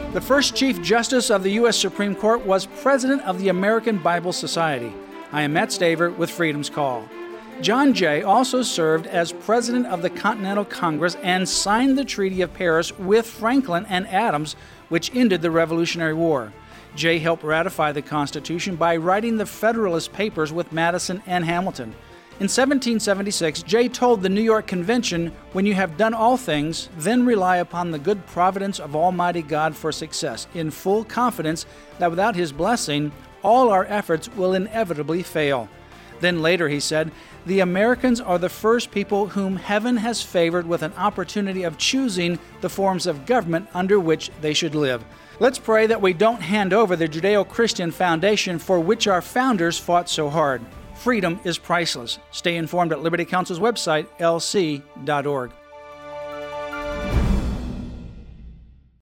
The first Chief Justice of the U.S. Supreme Court was President of the American Bible Society. I am Matt Staver with Freedom's Call. John Jay also served as President of the Continental Congress and signed the Treaty of Paris with Franklin and Adams, which ended the Revolutionary War. Jay helped ratify the Constitution by writing the Federalist Papers with Madison and Hamilton. In 1776, Jay told the New York Convention, "When you have done all things, then rely upon the good providence of Almighty God for success, in full confidence that without His blessing, all our efforts will inevitably fail." Then later he said, "The Americans are the first people whom heaven has favored with an opportunity of choosing the forms of government under which they should live." Let's pray that we don't hand over the Judeo-Christian foundation for which our founders fought so hard. Freedom is priceless. Stay informed at Liberty Counsel's website, lc.org.